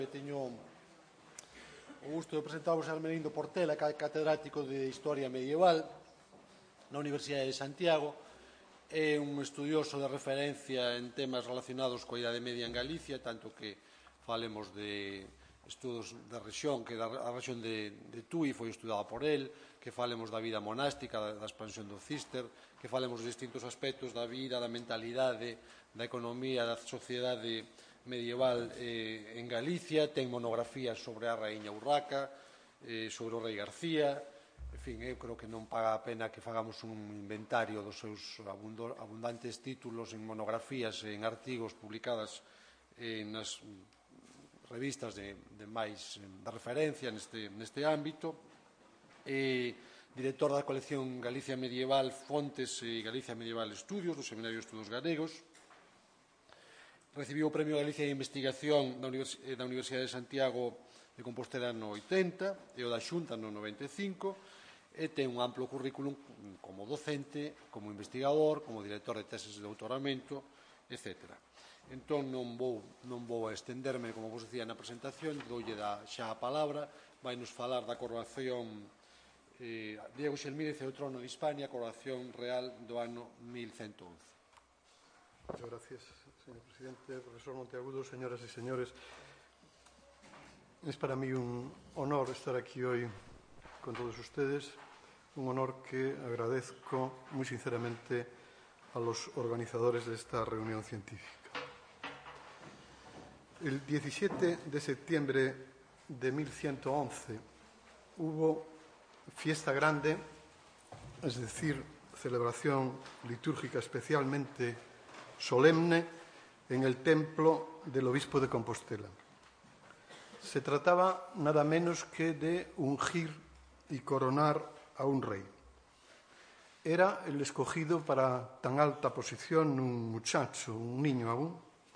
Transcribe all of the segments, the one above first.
Teño o gusto de presentaros a Hermelindo Portela, catedrático de Historia Medieval na Universidade de Santiago. É un estudioso de referencia en temas relacionados coa Idade Media en Galicia, tanto que falemos de estudos da rexión, que a rexión de Tui foi estudada por él, que falemos da vida monástica, da expansión do Cister, que falemos dos distintos aspectos da vida, da mentalidade, da economía, da sociedade medieval en Galicia. Ten monografías sobre a raíña Urraca, sobre o rei García. En fin, eu creo que non paga a pena que fagamos un inventario dos seus abundantes títulos en monografías e en artigos publicadas nas revistas de referencia neste ámbito. Director da colección Galicia Medieval Fontes e Galicia Medieval Estudios do Seminario de Estudos Galegos. Recibiu o Premio Galicia de Investigación da Universidade de Santiago de Compostela no 80 e o da Xunta no 95, e ten un amplo currículum como docente, como investigador, como director de teses de doutoramento, etc. Entón non vou a estenderme, como vos dicía na presentación, doulle xa a palabra, vai nos falar da coroación Diego Xelmírez e o trono de Hispania, coroación real do ano 1111. Muchas gracias, señor presidente, profesor Monteagudo, señoras y señores. Es para mí un honor estar aquí hoy con todos ustedes, un honor que agradezco muy sinceramente a los organizadores de esta reunión científica. El 17 de septiembre de 1111 hubo fiesta grande, es decir, celebración litúrgica especialmente solemne en el templo del obispo de Compostela. Se trataba nada menos que de ungir y coronar a un rey. Era el escogido para tan alta posición un muchacho, un niño aún,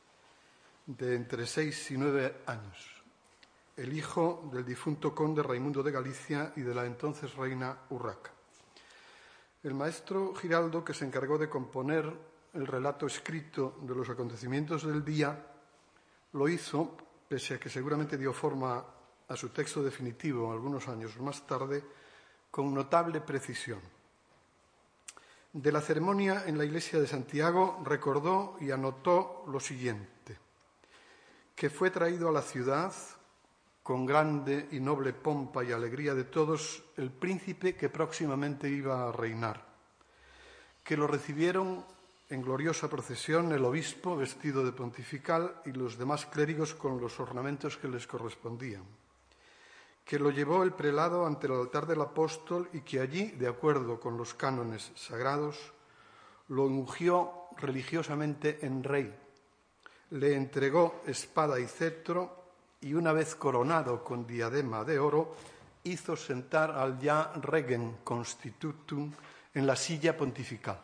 de entre 6 y 9 años, el hijo del difunto conde Raimundo de Galicia y de la entonces reina Urraca. El maestro Giraldo, que se encargó de componer el relato escrito de los acontecimientos del día, lo hizo, pese a que seguramente dio forma a su texto definitivo algunos años más tarde, con notable precisión. De la ceremonia en la iglesia de Santiago recordó y anotó lo siguiente: que fue traído a la ciudad con grande y noble pompa y alegría de todos el príncipe que próximamente iba a reinar, que lo recibieron en gloriosa procesión el obispo vestido de pontifical y los demás clérigos con los ornamentos que les correspondían, que lo llevó el prelado ante el altar del apóstol y que allí, de acuerdo con los cánones sagrados, lo ungió religiosamente en rey, le entregó espada y cetro y una vez coronado con diadema de oro, hizo sentar al ya regen constitutum en la silla pontifical.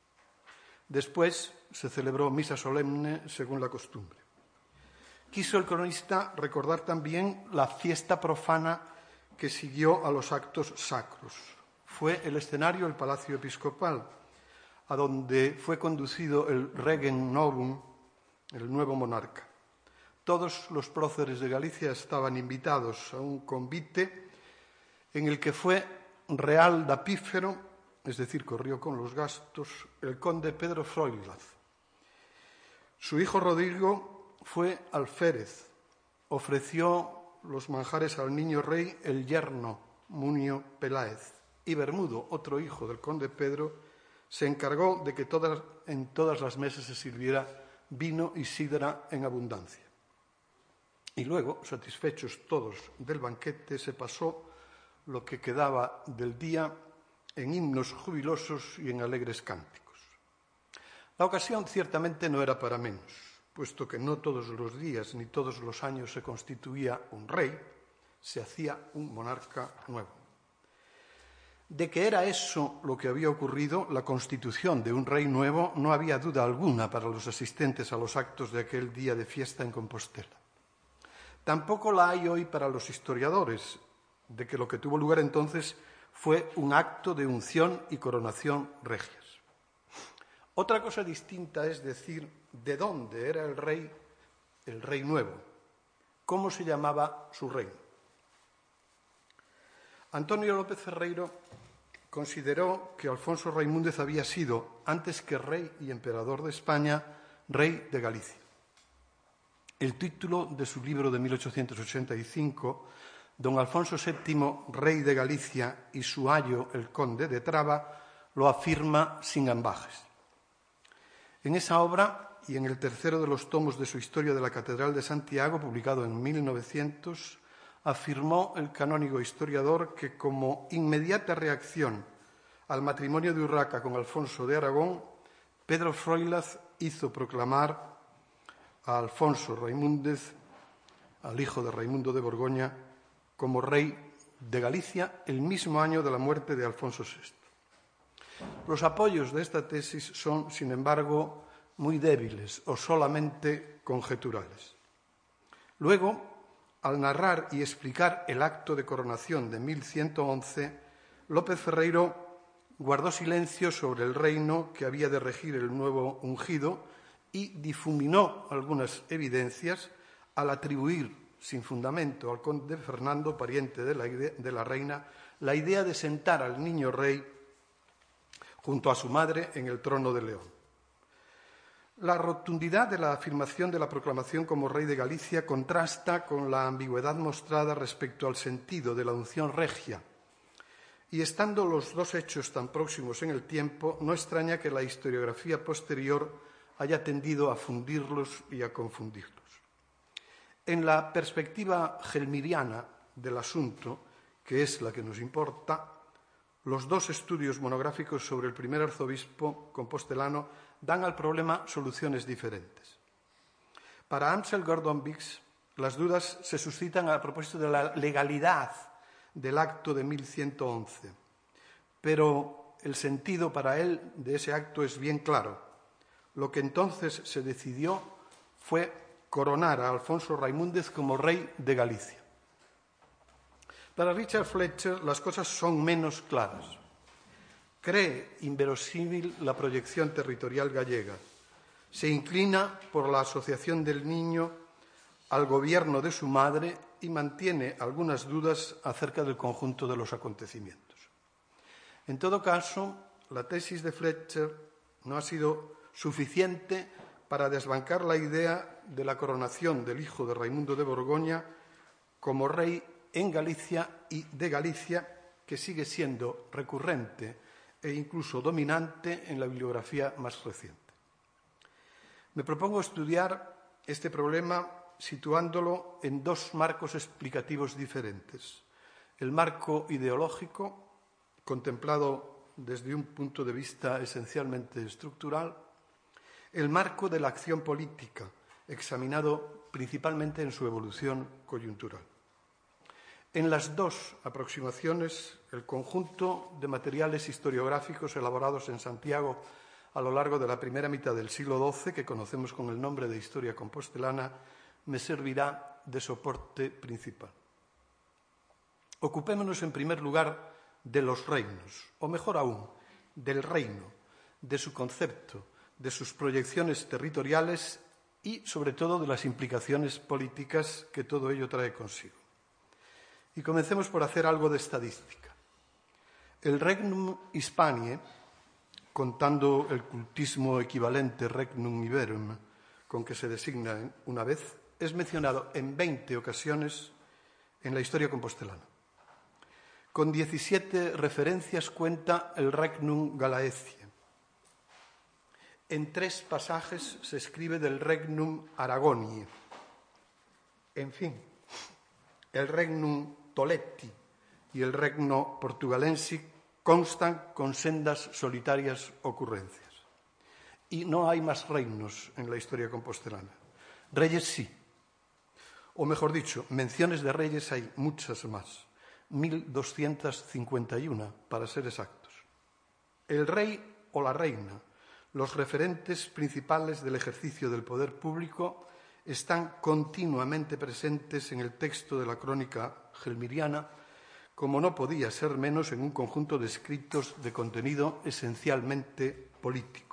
Después se celebró misa solemne según la costumbre. Quiso el cronista recordar también la fiesta profana que siguió a los actos sacros. Fue el escenario el Palacio Episcopal, a donde fue conducido el Regen Novum, el nuevo monarca. Todos los próceres de Galicia estaban invitados a un convite en el que fue real dapífero, es decir, corrió con los gastos, el conde Pedro Froilaz. Su hijo Rodrigo fue alférez, ofreció los manjares al niño rey el yerno Munio Peláez, y Bermudo, otro hijo del conde Pedro, se encargó de que en todas las mesas se sirviera vino y sidra en abundancia. Y luego, satisfechos todos del banquete, se pasó lo que quedaba del día en himnos jubilosos y en alegres cánticos. La ocasión ciertamente no era para menos, puesto que no todos los días ni todos los años se constituía un rey, se hacía un monarca nuevo. De que era eso lo que había ocurrido, la constitución de un rey nuevo, no había duda alguna para los asistentes a los actos de aquel día de fiesta en Compostela. Tampoco la hay hoy para los historiadores, de que lo que tuvo lugar entonces fue un acto de unción y coronación regias. Otra cosa distinta es decir de dónde era el rey nuevo, cómo se llamaba su reino. Antonio López Ferreiro consideró que Alfonso Raimúndez había sido, antes que rey y emperador de España, rey de Galicia. El título de su libro de 1885, Don Alfonso VII, rey de Galicia, y su ayo, el conde de Traba, lo afirma sin ambajes. En esa obra y en el tercero de los tomos de su Historia de la Catedral de Santiago, publicado en 1900, afirmó el canónigo historiador que, como inmediata reacción al matrimonio de Urraca con Alfonso de Aragón, Pedro Froilaz hizo proclamar a Alfonso Raimúndez, al hijo de Raimundo de Borgoña, como rey de Galicia el mismo año de la muerte de Alfonso VI. Los apoyos de esta tesis son, sin embargo, muy débiles o solamente conjeturales. Luego, al narrar y explicar el acto de coronación de 1111, López Ferreiro guardó silencio sobre el reino que había de regir el nuevo ungido y difuminó algunas evidencias al atribuir, sin fundamento, al conde Fernando, pariente de la reina, la idea de sentar al niño rey junto a su madre en el trono de León. La rotundidad de la afirmación de la proclamación como rey de Galicia contrasta con la ambigüedad mostrada respecto al sentido de la unción regia. Y estando los dos hechos tan próximos en el tiempo, no extraña que la historiografía posterior haya tendido a fundirlos y a confundirlos. En la perspectiva gelmiriana del asunto, que es la que nos importa, los dos estudios monográficos sobre el primer arzobispo compostelano dan al problema soluciones diferentes. Para Ansel Gordon Biggs, las dudas se suscitan a propósito de la legalidad del acto de 1111, pero el sentido para él de ese acto es bien claro. Lo que entonces se decidió fue coronar a Alfonso Raimúndez como rey de Galicia. Para Richard Fletcher las cosas son menos claras. Cree inverosímil la proyección territorial gallega. Se inclina por la asociación del niño al gobierno de su madre y mantiene algunas dudas acerca del conjunto de los acontecimientos. En todo caso, la tesis de Fletcher no ha sido suficiente para desbancar la idea de la coronación del hijo de Raimundo de Borgoña como rey en Galicia y de Galicia, que sigue siendo recurrente e incluso dominante en la bibliografía más reciente. Me propongo estudiar este problema situándolo en dos marcos explicativos diferentes. El marco ideológico, contemplado desde un punto de vista esencialmente estructural, el marco de la acción política, examinado principalmente en su evolución coyuntural. En las dos aproximaciones, el conjunto de materiales historiográficos elaborados en Santiago a lo largo de la primera mitad del siglo XII, que conocemos con el nombre de Historia Compostelana, me servirá de soporte principal. Ocupémonos en primer lugar de los reinos, o mejor aún, del reino, de su concepto, de sus proyecciones territoriales y, sobre todo, de las implicaciones políticas que todo ello trae consigo. Y comencemos por hacer algo de estadística. El Regnum Hispaniae, contando el cultismo equivalente Regnum Iberum, con que se designa una vez, es mencionado en 20 ocasiones en la historia compostelana. Con 17 referencias cuenta el Regnum Galaecia. En 3 pasajes se escribe del Regnum Aragoniae. En fin, el Regnum Toletti y el Regno Portugalensi constan con sendas solitarias ocurrencias. Y no hay más reinos en la historia compostelana. Reyes sí. O mejor dicho, menciones de reyes hay muchas más. 1251, para ser exactos. El rey o la reina, los referentes principales del ejercicio del poder público, están continuamente presentes en el texto de la crónica gelmiriana, como no podía ser menos en un conjunto de escritos de contenido esencialmente político.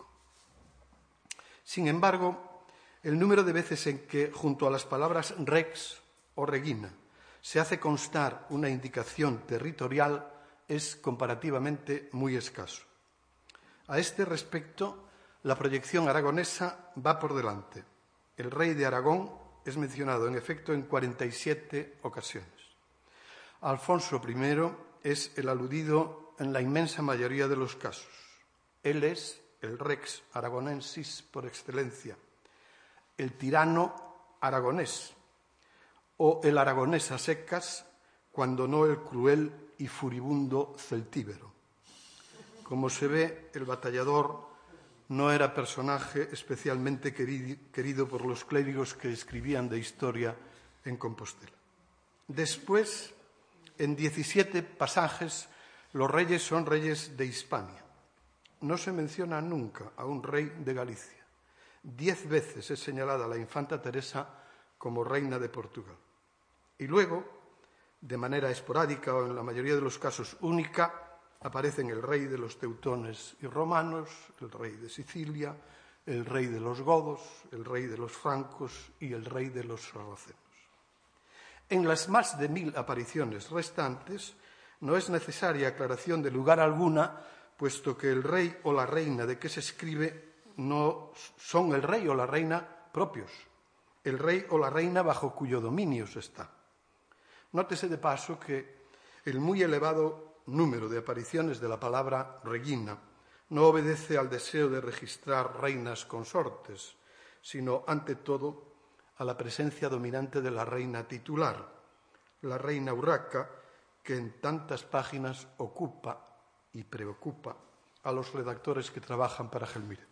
Sin embargo, el número de veces en que, junto a las palabras rex o reguina se hace constar una indicación territorial es comparativamente muy escaso. A este respecto, la proyección aragonesa va por delante. El rey de Aragón es mencionado, en efecto, en 47 ocasiones. Alfonso I es el aludido en la inmensa mayoría de los casos. Él es el rex aragonensis por excelencia, el tirano aragonés, o el aragonés a secas, cuando no el cruel y furibundo celtíbero. Como se ve, el batallador no era personaje especialmente querido por los clérigos que escribían de historia en Compostela. Después, en 17 pasajes, los reyes son reyes de Hispania. No se menciona nunca a un rey de Galicia. 10 veces es señalada la infanta Teresa como reina de Portugal. Y luego, de manera esporádica o en la mayoría de los casos única, aparecen el rey de los teutones y romanos, el rey de Sicilia, el rey de los godos, el rey de los francos y el rey de los sarracenos. En las más de 1000 apariciones restantes no es necesaria aclaración de lugar alguna, puesto que el rey o la reina de que se escribe no son el rey o la reina propios, el rey o la reina bajo cuyo dominio se está. Nótese de paso que el muy elevado número de apariciones de la palabra reguina no obedece al deseo de registrar reinas consortes, sino, ante todo, a la presencia dominante de la reina titular, la reina Urraca, que en tantas páginas ocupa y preocupa a los redactores que trabajan para Gelmírez.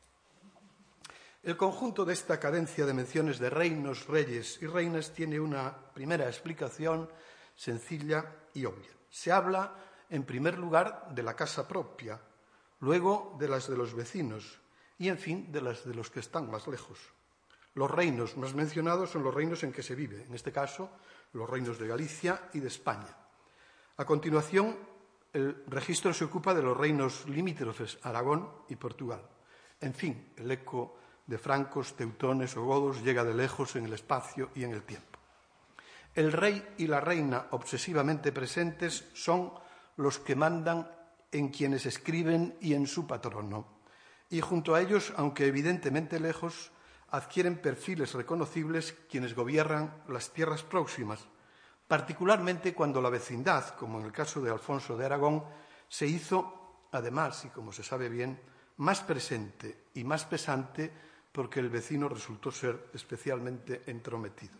El conjunto de esta cadencia de menciones de reinos, reyes y reinas tiene una primera explicación sencilla y obvia. Se habla, en primer lugar, de la casa propia, luego de las de los vecinos y, en fin, de las de los que están más lejos. Los reinos más mencionados son los reinos en que se vive, en este caso, los reinos de Galicia y de España. A continuación, el registro se ocupa de los reinos limítrofes, Aragón y Portugal. En fin, el eco de francos, teutones o godos llega de lejos en el espacio y en el tiempo. El rey y la reina obsesivamente presentes son los que mandan en quienes escriben y en su patrono, y junto a ellos, aunque evidentemente lejos, adquieren perfiles reconocibles quienes gobiernan las tierras próximas, particularmente cuando la vecindad, como en el caso de Alfonso de Aragón, se hizo, además, y como se sabe bien, más presente y más pesante porque el vecino resultó ser especialmente entrometido.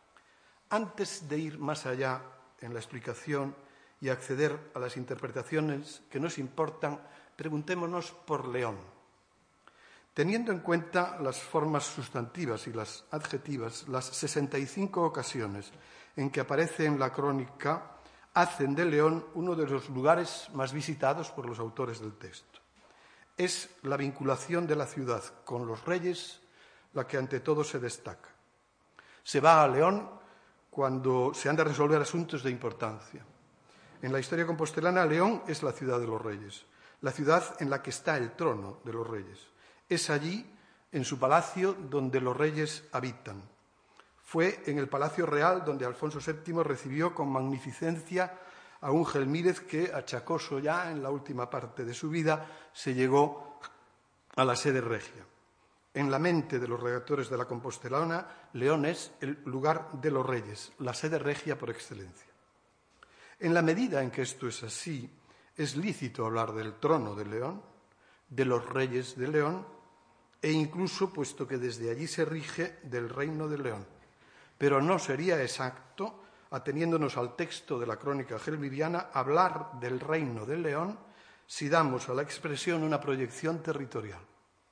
Antes de ir más allá en la explicación y acceder a las interpretaciones que nos importan, preguntémonos por León. Teniendo en cuenta las formas sustantivas y las adjetivas, las 65 ocasiones en que aparece en la crónica hacen de León uno de los lugares más visitados por los autores del texto. Es la vinculación de la ciudad con los reyes la que ante todo se destaca. Se va a León cuando se han de resolver asuntos de importancia. En la historia compostelana, León es la ciudad de los reyes, la ciudad en la que está el trono de los reyes. Es allí, en su palacio, donde los reyes habitan. Fue en el Palacio Real donde Alfonso VII recibió con magnificencia a un Gelmírez que, achacoso ya en la última parte de su vida, se llegó a la sede regia. En la mente de los redactores de la Compostelana, León es el lugar de los reyes, la sede regia por excelencia. En la medida en que esto es así, es lícito hablar del trono de León, de los reyes de León, e incluso, puesto que desde allí se rige, del reino de León. Pero no sería exacto, ateniéndonos al texto de la crónica gelmiriana, hablar del reino de León si damos a la expresión una proyección territorial.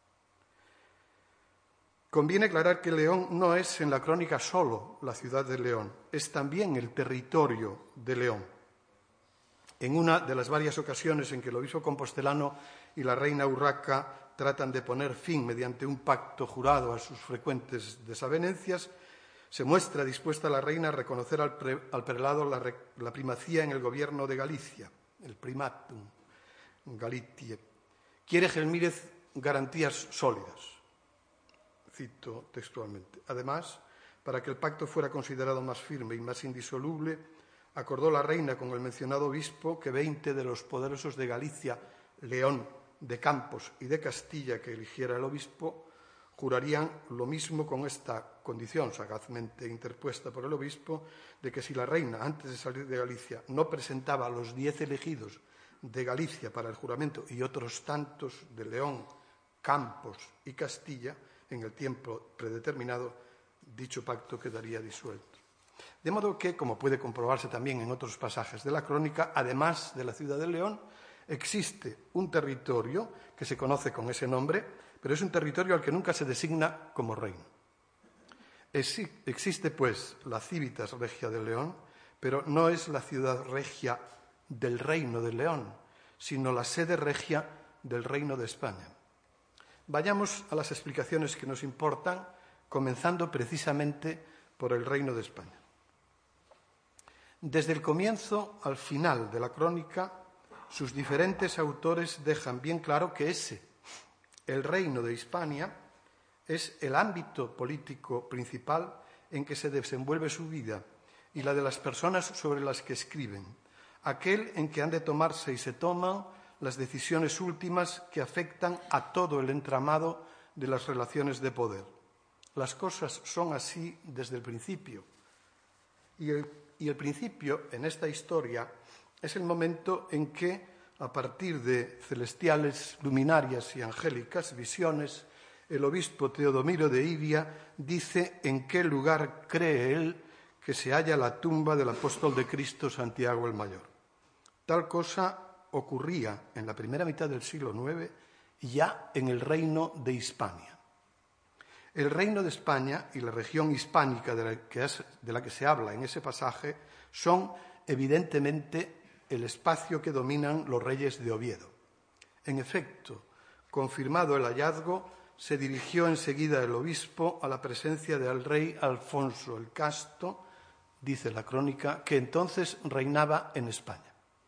Conviene aclarar que León no es en la crónica solo la ciudad de León, es también el territorio de León. En una de las varias ocasiones en que el obispo compostelano y la reina Urraca tratan de poner fin mediante un pacto jurado a sus frecuentes desavenencias, se muestra dispuesta la reina a reconocer al prelado la primacía en el gobierno de Galicia, el primatum Galitiae. Quiere Gelmírez garantías sólidas. Cito textualmente. Además, para que el pacto fuera considerado más firme y más indisoluble, acordó la reina con el mencionado obispo que 20 de los poderosos de Galicia, León, de Campos y de Castilla que eligiera el obispo, jurarían lo mismo con esta condición sagazmente interpuesta por el obispo, de que si la reina, antes de salir de Galicia, no presentaba a los 10 elegidos de Galicia para el juramento y otros tantos de León, Campos y Castilla, en el tiempo predeterminado, dicho pacto quedaría disuelto. De modo que, como puede comprobarse también en otros pasajes de la crónica, además de la ciudad de León, existe un territorio que se conoce con ese nombre, pero es un territorio al que nunca se designa como reino. Existe, pues, la Civitas Regia de León, pero no es la ciudad regia del Reino de León, sino la sede regia del Reino de España. Vayamos a las explicaciones que nos importan, comenzando precisamente por el Reino de España. Desde el comienzo al final de la crónica, sus diferentes autores dejan bien claro que el Reino de Hispania, es el ámbito político principal en que se desenvuelve su vida y la de las personas sobre las que escriben, aquel en que han de tomarse y se toman las decisiones últimas que afectan a todo el entramado de las relaciones de poder. Las cosas son así desde el principio. Y el principio en esta historia es el momento en que, a partir de celestiales luminarias y angélicas visiones, el obispo Teodomiro de Iria dice en qué lugar cree él que se halla la tumba del apóstol de Cristo Santiago el Mayor. Tal cosa ocurría en la primera mitad del siglo IX ya en el Reino de Hispania. El Reino de España y la región hispánica de la que se habla en ese pasaje son evidentemente el espacio que dominan los reyes de Oviedo. En efecto, confirmado el hallazgo, se dirigió enseguida el obispo a la presencia del rey Alfonso el Casto, dice la crónica, que entonces reinaba en España.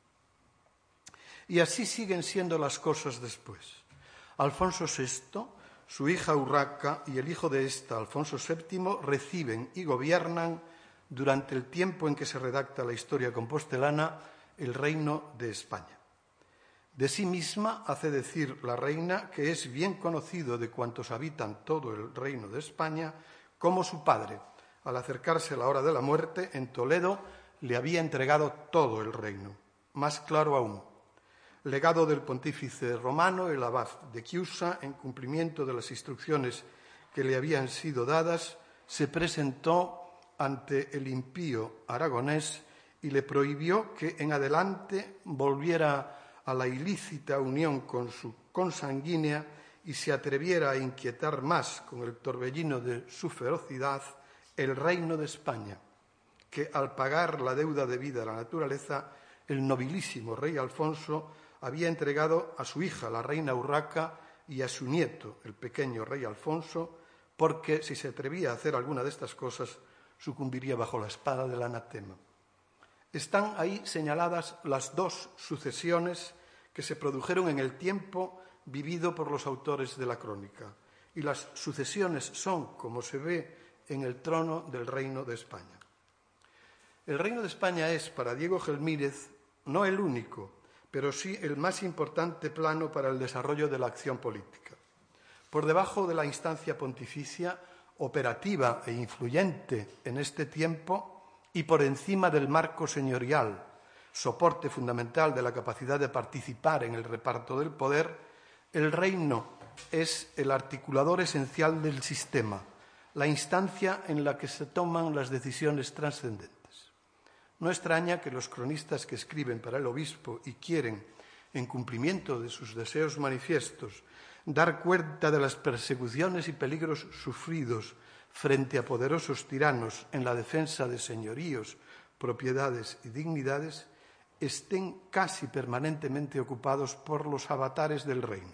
Y así siguen siendo las cosas después. Alfonso VI, su hija Urraca y el hijo de ésta, Alfonso VII, reciben y gobiernan durante el tiempo en que se redacta la historia compostelana el Reino de España. De sí misma hace decir la reina que es bien conocido de cuantos habitan todo el Reino de España como su padre, al acercarse la hora de la muerte, en Toledo le había entregado todo el reino. Más claro aún, legado del pontífice romano, el abad de Chiusa, en cumplimiento de las instrucciones que le habían sido dadas, se presentó ante el impío aragonés y le prohibió que en adelante volviera a la ilícita unión con su consanguínea y se atreviera a inquietar más con el torbellino de su ferocidad el Reino de España, que al pagar la deuda debida a la naturaleza, el nobilísimo rey Alfonso había entregado a su hija, la reina Urraca, y a su nieto, el pequeño rey Alfonso, porque si se atrevía a hacer alguna de estas cosas, sucumbiría bajo la espada del anatema. Están ahí señaladas las dos sucesiones que se produjeron en el tiempo vivido por los autores de la crónica, y las sucesiones son, como se ve, en el trono del Reino de España. El Reino de España es, para Diego Gelmírez, no el único, pero sí el más importante plano para el desarrollo de la acción política. Por debajo de la instancia pontificia, operativa e influyente en este tiempo, y por encima del marco señorial, soporte fundamental de la capacidad de participar en el reparto del poder, el reino es el articulador esencial del sistema, la instancia en la que se toman las decisiones trascendentes. No extraña que los cronistas que escriben para el obispo y quieren, en cumplimiento de sus deseos manifiestos, dar cuenta de las persecuciones y peligros sufridos frente a poderosos tiranos en la defensa de señoríos, propiedades y dignidades, estén casi permanentemente ocupados por los avatares del reino.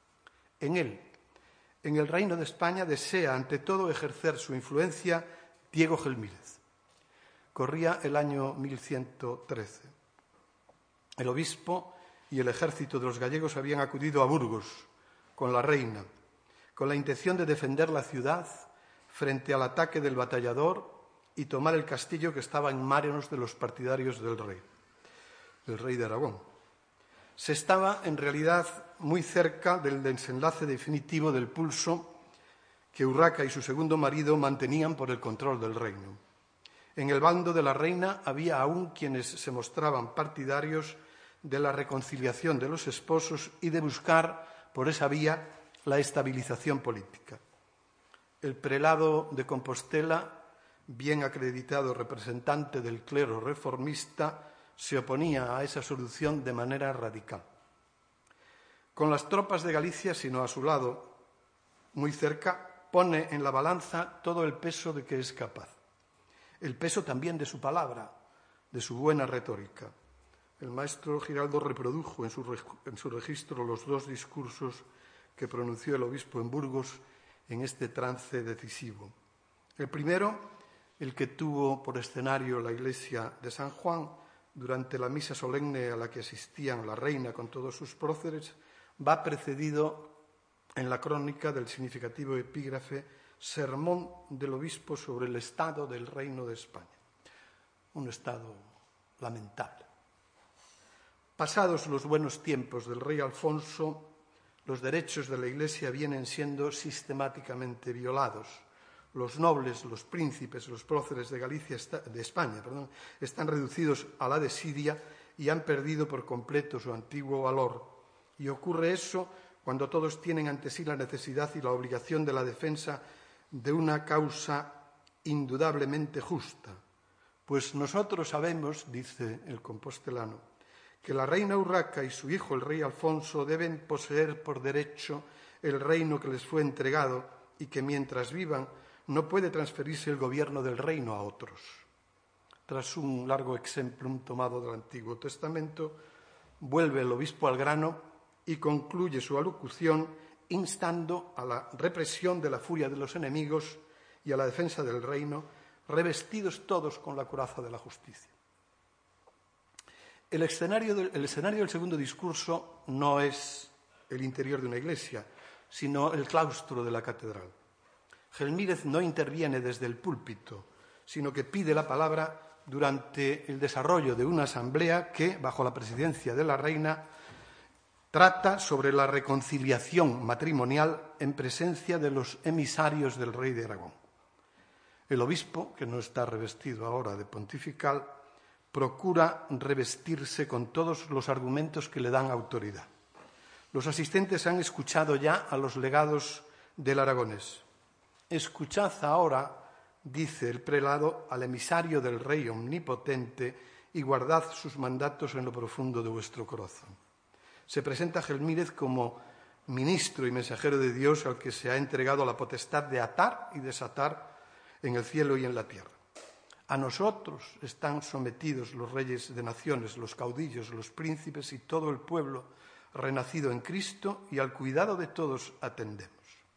En él, en el Reino de España, desea ante todo ejercer su influencia Diego Gelmírez. Corría el año 1113. El obispo y el ejército de los gallegos habían acudido a Burgos con la reina, con la intención de defender la ciudad frente al ataque del batallador y tomar el castillo que estaba en manos de los partidarios del rey de Aragón. Se estaba, en realidad, muy cerca del desenlace definitivo del pulso que Urraca y su segundo marido mantenían por el control del reino. En el bando de la reina había aún quienes se mostraban partidarios de la reconciliación de los esposos y de buscar, por esa vía, la estabilización política. El prelado de Compostela, bien acreditado representante del clero reformista, se oponía a esa solución de manera radical. Con las tropas de Galicia, sino a su lado, muy cerca, pone en la balanza todo el peso de que es capaz. El peso también de su palabra, de su buena retórica. El maestro Giraldo reprodujo en su registro los 2 discursos que pronunció el obispo en Burgos en este trance decisivo. El primero, el que tuvo por escenario la iglesia de San Juan durante la misa solemne a la que asistían la reina con todos sus próceres, va precedido en la crónica del significativo epígrafe Sermón del obispo sobre el estado del Reino de España. Un estado lamentable. Pasados los buenos tiempos del rey Alfonso, los derechos de la Iglesia vienen siendo sistemáticamente violados. Los nobles, los príncipes, los próceres de España, están reducidos a la desidia y han perdido por completo su antiguo valor. Y ocurre eso cuando todos tienen ante sí la necesidad y la obligación de la defensa de una causa indudablemente justa. Pues nosotros sabemos, dice el compostelano, que la reina Urraca y su hijo el rey Alfonso deben poseer por derecho el reino que les fue entregado y que mientras vivan no puede transferirse el gobierno del reino a otros. Tras un largo exemplum tomado del Antiguo Testamento, vuelve el obispo al grano y concluye su alocución instando a la represión de la furia de los enemigos y a la defensa del reino, revestidos todos con la coraza de la justicia. El escenario del segundo discurso no es el interior de una iglesia, sino el claustro de la catedral. Gelmírez no interviene desde el púlpito, sino que pide la palabra durante el desarrollo de una asamblea que, bajo la presidencia de la reina, trata sobre la reconciliación matrimonial en presencia de los emisarios del rey de Aragón. El obispo, que no está revestido ahora de pontifical, procura revestirse con todos los argumentos que le dan autoridad. Los asistentes han escuchado ya a los legados del aragonés. Escuchad ahora, dice el prelado, al emisario del rey omnipotente y guardad sus mandatos en lo profundo de vuestro corazón. Se presenta Gelmírez como ministro y mensajero de Dios al que se ha entregado la potestad de atar y desatar en el cielo y en la tierra. A nosotros están sometidos los reyes de naciones, los caudillos, los príncipes y todo el pueblo renacido en Cristo, y al cuidado de todos atendemos.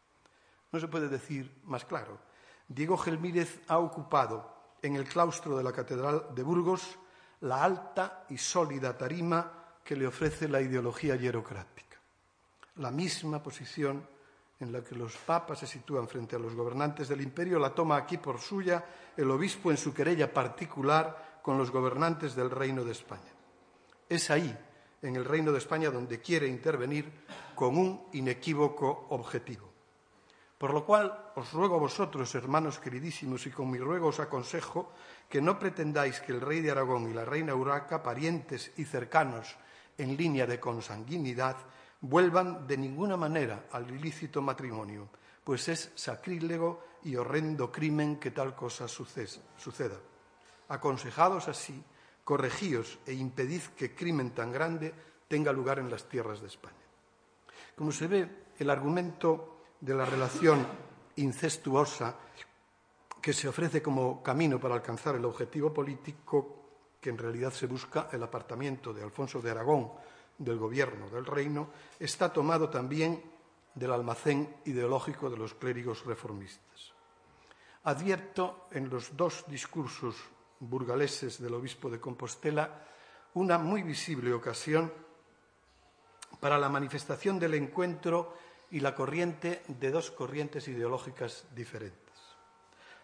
No se puede decir más claro. Diego Gelmírez ha ocupado en el claustro de la Catedral de Burgos la alta y sólida tarima que le ofrece la ideología hierocrática. La misma posición en la que los papas se sitúan frente a los gobernantes del imperio la toma aquí por suya el obispo en su querella particular con los gobernantes del Reino de España. Es ahí, en el Reino de España, donde quiere intervenir con un inequívoco objetivo. Por lo cual, os ruego a vosotros, hermanos queridísimos, y con mi ruego os aconsejo que no pretendáis que el rey de Aragón y la reina Urraca, parientes y cercanos en línea de consanguinidad, vuelvan de ninguna manera al ilícito matrimonio, pues es sacrílego y horrendo crimen que tal cosa suceda. Aconsejados así, corregíos e impedid que crimen tan grande tenga lugar en las tierras de España. Como se ve, el argumento de la relación incestuosa que se ofrece como camino para alcanzar el objetivo político, que en realidad se busca el apartamiento de Alfonso de Aragón del gobierno del reino, está tomado también del almacén ideológico de los clérigos reformistas. Advierto en los 2 discursos burgaleses del obispo de Compostela una muy visible ocasión para la manifestación del encuentro y la corriente de 2 corrientes ideológicas diferentes.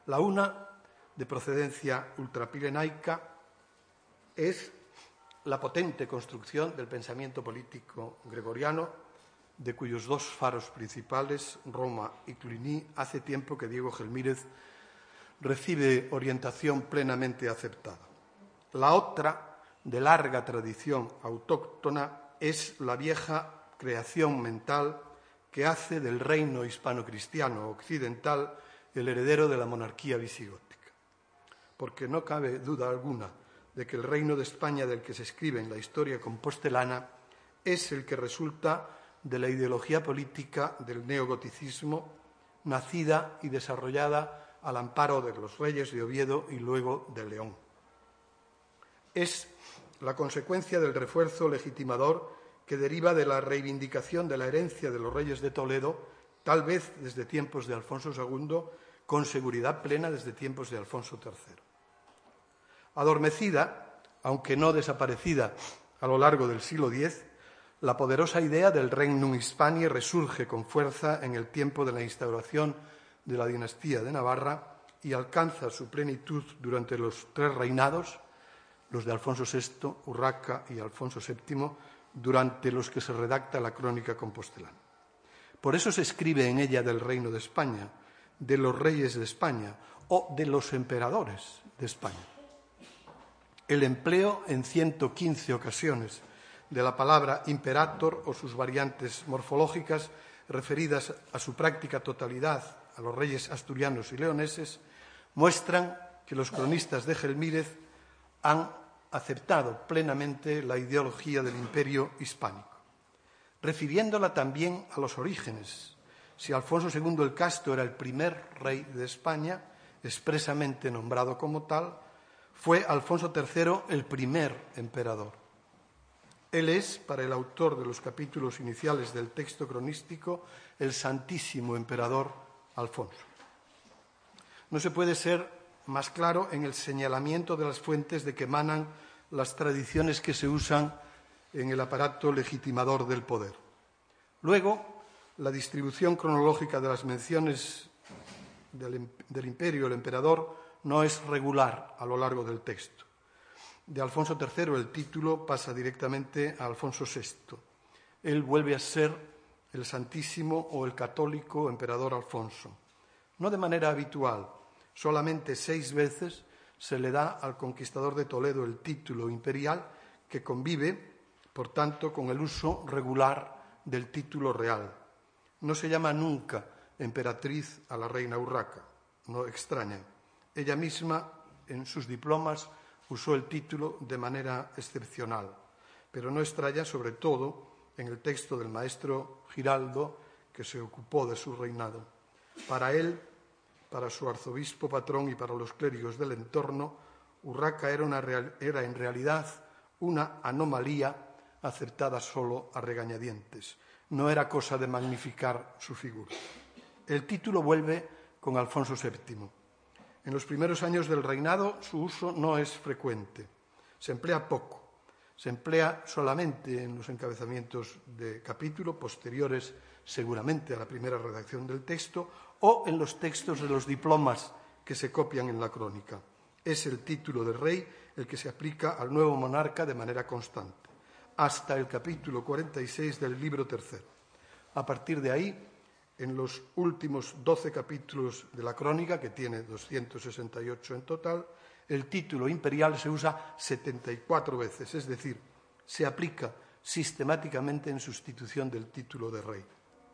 La una, de procedencia ultrapirenaica, es la potente construcción del pensamiento político gregoriano, de cuyos dos faros principales, Roma y Cluny, hace tiempo que Diego Gelmírez recibe orientación plenamente aceptada. La otra, de larga tradición autóctona, es la vieja creación mental que hace del reino hispano-cristiano occidental el heredero de la monarquía visigótica. Porque no cabe duda alguna de que el reino de España del que se escribe en la historia compostelana es el que resulta de la ideología política del neogoticismo, nacida y desarrollada al amparo de los reyes de Oviedo y luego de León. Es la consecuencia del refuerzo legitimador que deriva de la reivindicación de la herencia de los reyes de Toledo, tal vez desde tiempos de Alfonso II, con seguridad plena desde tiempos de Alfonso III. Adormecida, aunque no desaparecida a lo largo del siglo X, la poderosa idea del Regnum Hispaniae resurge con fuerza en el tiempo de la instauración de la dinastía de Navarra y alcanza su plenitud durante los tres reinados, los de Alfonso VI, Urraca y Alfonso VII, durante los que se redacta la crónica compostelana. Por eso se escribe en ella del Reino de España, de los reyes de España o de los emperadores de España. El empleo en 115 ocasiones de la palabra imperator o sus variantes morfológicas referidas a su práctica totalidad a los reyes asturianos y leoneses muestran que los cronistas de Gelmírez han aceptado plenamente la ideología del imperio hispánico, refiriéndola también a los orígenes. Si Alfonso II el Casto era el primer rey de España, expresamente nombrado como tal, fue Alfonso III el primer emperador. Él es, para el autor de los capítulos iniciales del texto cronístico, el Santísimo Emperador Alfonso. No se puede ser más claro en el señalamiento de las fuentes de que emanan las tradiciones que se usan en el aparato legitimador del poder. Luego, la distribución cronológica de las menciones del imperio, el emperador, no es regular a lo largo del texto. De Alfonso III el título pasa directamente a Alfonso VI. Él vuelve a ser el Santísimo o el Católico Emperador Alfonso. No de manera habitual, solamente 6 veces se le da al conquistador de Toledo el título imperial, que convive, por tanto, con el uso regular del título real. No se llama nunca emperatriz a la reina Urraca, no extraña. Ella misma, en sus diplomas, usó el título de manera excepcional, pero no extraña sobre todo en el texto del maestro Giraldo, que se ocupó de su reinado. Para él, para su arzobispo patrón y para los clérigos del entorno, Urraca era en realidad una anomalía aceptada solo a regañadientes. No era cosa de magnificar su figura. El título vuelve con Alfonso VII. En los primeros años del reinado su uso no es frecuente, se emplea poco, se emplea solamente en los encabezamientos de capítulo posteriores seguramente a la primera redacción del texto o en los textos de los diplomas que se copian en la crónica. Es el título de rey el que se aplica al nuevo monarca de manera constante, hasta el capítulo 46 del libro tercero. A partir de ahí, en los últimos 12 capítulos de la crónica, que tiene 268 en total, el título imperial se usa 74 veces, es decir, se aplica sistemáticamente en sustitución del título de rey.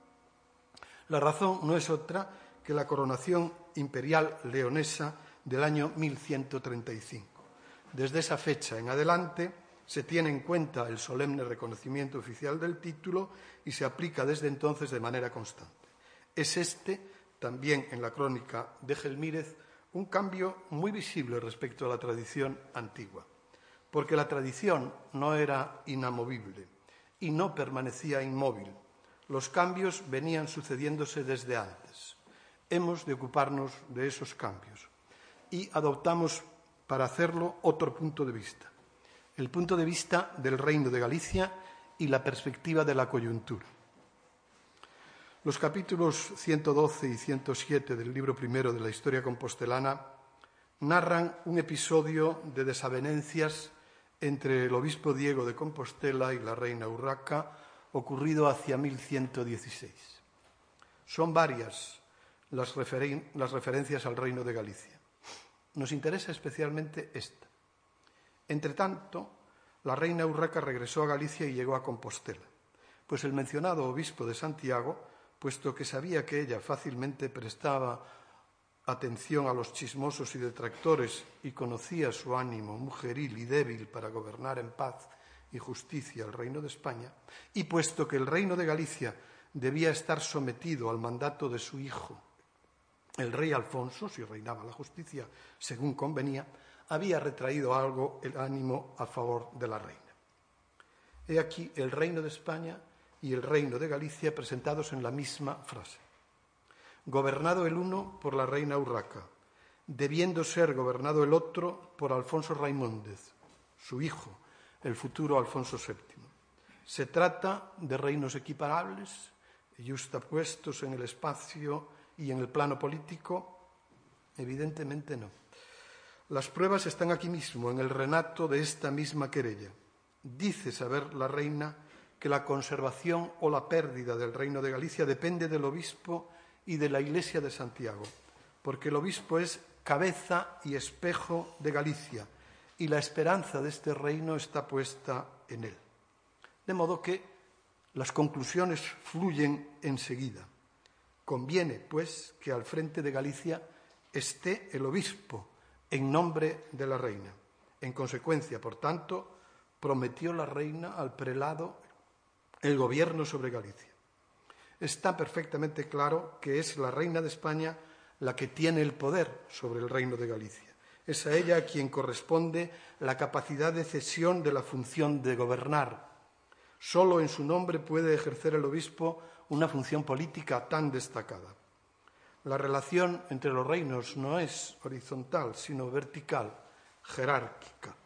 La razón no es otra que la coronación imperial leonesa del año 1135. Desde esa fecha en adelante se tiene en cuenta el solemne reconocimiento oficial del título y se aplica desde entonces de manera constante. Es este, también en la crónica de Gelmírez, un cambio muy visible respecto a la tradición antigua, porque la tradición no era inamovible y no permanecía inmóvil. Los cambios venían sucediéndose desde antes. Hemos de ocuparnos de esos cambios y adoptamos para hacerlo otro punto de vista, el punto de vista del Reino de Galicia y la perspectiva de la coyuntura. Los capítulos 112 y 107 del libro primero de la historia compostelana narran un episodio de desavenencias entre el obispo Diego de Compostela y la reina Urraca, ocurrido hacia 1116. Son varias las referencias al reino de Galicia. Nos interesa especialmente esta. Entretanto, la reina Urraca regresó a Galicia y llegó a Compostela, pues el mencionado obispo de Santiago, puesto que sabía que ella fácilmente prestaba atención a los chismosos y detractores y conocía su ánimo mujeril y débil para gobernar en paz y justicia el reino de España, y puesto que el reino de Galicia debía estar sometido al mandato de su hijo, el rey Alfonso, si reinaba la justicia según convenía, había retraído algo el ánimo a favor de la reina. He aquí el reino de España y el reino de Galicia presentados en la misma frase. Gobernado el uno por la reina Urraca, debiendo ser gobernado el otro por Alfonso Raimúndez, su hijo, el futuro Alfonso VII. ¿Se trata de reinos equiparables, yuxtapuestos en el espacio y en el plano político? Evidentemente no. Las pruebas están aquí mismo, en el relato de esta misma querella. Dice saber la reina que la conservación o la pérdida del reino de Galicia depende del obispo y de la Iglesia de Santiago, porque el obispo es cabeza y espejo de Galicia, y la esperanza de este reino está puesta en él. De modo que las conclusiones fluyen enseguida. Conviene, pues, que al frente de Galicia esté el obispo en nombre de la reina. En consecuencia, por tanto, prometió la reina al prelado el gobierno sobre Galicia. Está perfectamente claro que es la reina de España la que tiene el poder sobre el reino de Galicia. Es a ella a quien corresponde la capacidad de cesión de la función de gobernar. Solo en su nombre puede ejercer el obispo una función política tan destacada. La relación entre los reinos no es horizontal, sino vertical, jerárquica.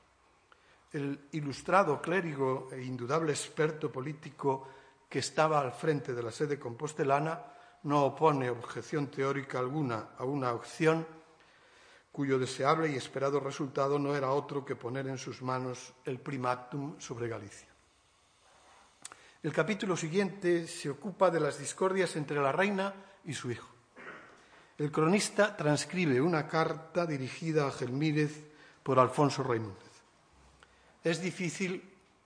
El ilustrado clérigo e indudable experto político que estaba al frente de la sede compostelana no opone objeción teórica alguna a una opción cuyo deseable y esperado resultado no era otro que poner en sus manos el primatum sobre Galicia. El capítulo siguiente se ocupa de las discordias entre la reina y su hijo. El cronista transcribe una carta dirigida a Gelmírez por Alfonso Raimúndez. Es difícil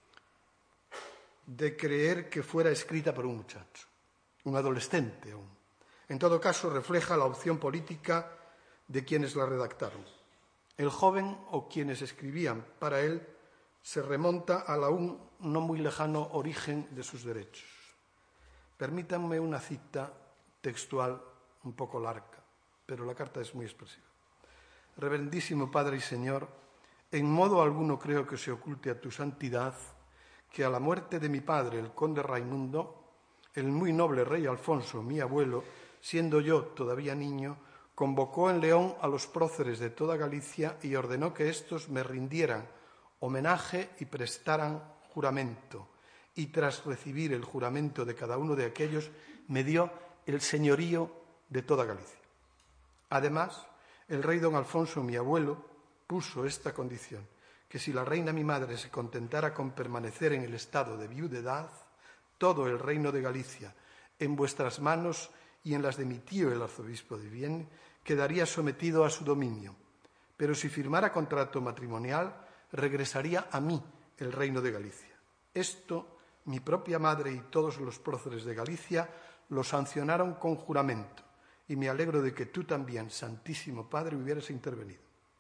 de creer que fuera escrita por un muchacho, un adolescente aún. En todo caso, refleja la opción política de quienes la redactaron. El joven o quienes escribían para él se remonta al aún no muy lejano origen de sus derechos. Permítanme una cita textual un poco larga, pero la carta es muy expresiva. Reverendísimo Padre y Señor, en modo alguno creo que se oculte a tu santidad que a la muerte de mi padre, el conde Raimundo, el muy noble rey Alfonso, mi abuelo, siendo yo todavía niño, convocó en León a los próceres de toda Galicia y ordenó que éstos me rindieran homenaje y prestaran juramento. Y tras recibir el juramento de cada uno de aquellos, me dio el señorío de toda Galicia. Además, el rey don Alfonso, mi abuelo, puso esta condición, que si la reina mi madre se contentara con permanecer en el estado de viudedad, todo el reino de Galicia, en vuestras manos y en las de mi tío el arzobispo de Vienne, quedaría sometido a su dominio. Pero si firmara contrato matrimonial, regresaría a mí el reino de Galicia. Esto, mi propia madre y todos los próceres de Galicia lo sancionaron con juramento, y me alegro de que tú también, Santísimo Padre, hubieras intervenido.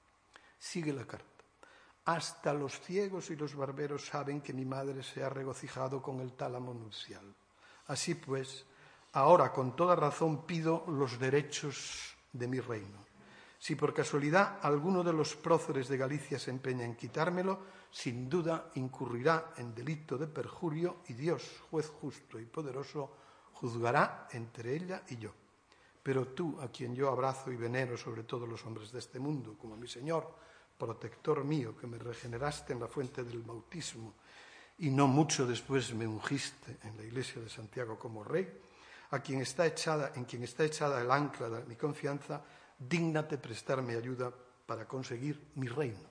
Sigue la carta. Hasta los ciegos y los barberos saben que mi madre se ha regocijado con el tálamo nupcial. Así pues, ahora con toda razón pido los derechos de mi reino. Si por casualidad alguno de los próceres de Galicia se empeña en quitármelo, sin duda incurrirá en delito de perjurio y Dios, juez justo y poderoso, juzgará entre ella y yo. Pero tú, a quien yo abrazo y venero sobre todos los hombres de este mundo, como mi Señor, protector mío, que me regeneraste en la fuente del bautismo y no mucho después me ungiste en la iglesia de Santiago como rey, en quien está echada el ancla de mi confianza, dígnate prestarme ayuda para conseguir mi reino.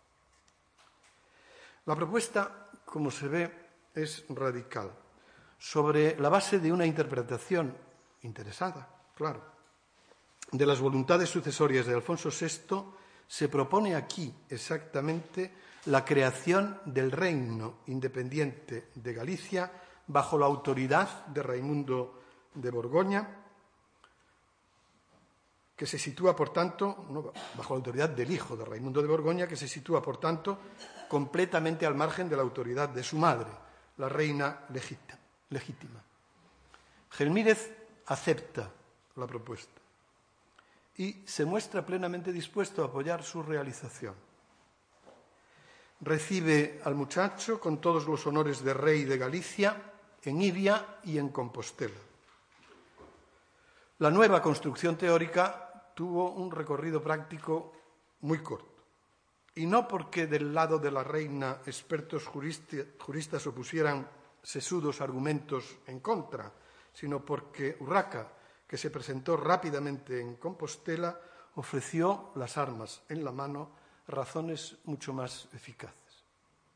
La propuesta, como se ve, es radical, sobre la base de una interpretación interesada, claro, de las voluntades sucesorias de Alfonso VI. Se propone aquí exactamente la creación del reino independiente de Galicia bajo la autoridad de Raimundo de Borgoña, que se sitúa, por tanto, bajo la autoridad del hijo de Raimundo de Borgoña, que se sitúa, por tanto, completamente al margen de la autoridad de su madre, la reina legítima. Gelmírez acepta la propuesta y se muestra plenamente dispuesto a apoyar su realización. Recibe al muchacho con todos los honores de rey de Galicia en Iria y en Compostela. La nueva construcción teórica tuvo un recorrido práctico muy corto, y no porque del lado de la reina expertos juristas opusieran sesudos argumentos en contra, sino porque Urraca, que se presentó rápidamente en Compostela, ofreció las armas en la mano, razones mucho más eficaces.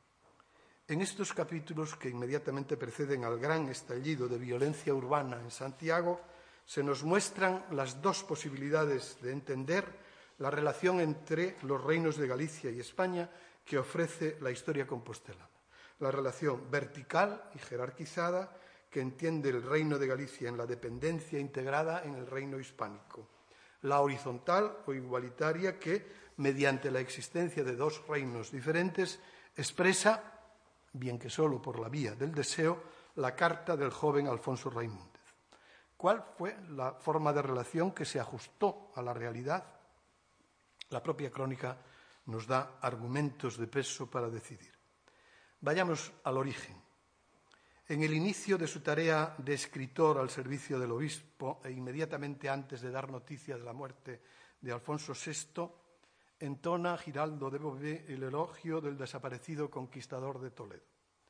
En estos capítulos que inmediatamente preceden al gran estallido de violencia urbana en Santiago, se nos muestran las dos posibilidades de entender la relación entre los reinos de Galicia y España que ofrece la historia compostelana. La relación vertical y jerarquizada que entiende el reino de Galicia en la dependencia integrada en el reino hispánico. La horizontal o igualitaria que, mediante la existencia de dos reinos diferentes, expresa, bien que solo por la vía del deseo, la carta del joven Alfonso Raimúndez. ¿Cuál fue la forma de relación que se ajustó a la realidad? La propia crónica nos da argumentos de peso para decidir. Vayamos al origen. En el inicio de su tarea de escritor al servicio del obispo e inmediatamente antes de dar noticia de la muerte de Alfonso VI, entona Giraldo de Beauvais el elogio del desaparecido conquistador de Toledo.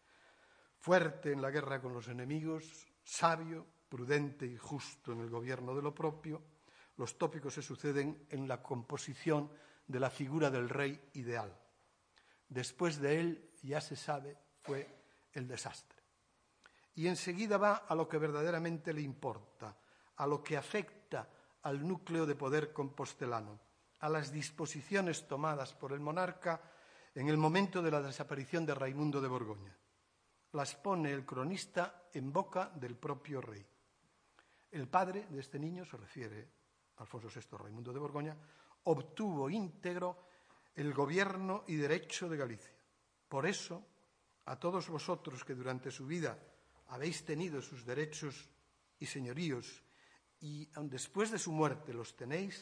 Fuerte en la guerra con los enemigos, sabio, prudente y justo en el gobierno de lo propio, los tópicos se suceden en la composición de la figura del rey ideal. Después de él, ya se sabe, fue el desastre. Y enseguida va a lo que verdaderamente le importa, a lo que afecta al núcleo de poder compostelano, a las disposiciones tomadas por el monarca en el momento de la desaparición de Raimundo de Borgoña. Las pone el cronista en boca del propio rey. El padre de este niño, se refiere a Alfonso VI Raimundo de Borgoña, obtuvo íntegro el gobierno y derecho de Galicia. Por eso, a todos vosotros que durante su vida habéis tenido sus derechos y señoríos y aun después de su muerte los tenéis,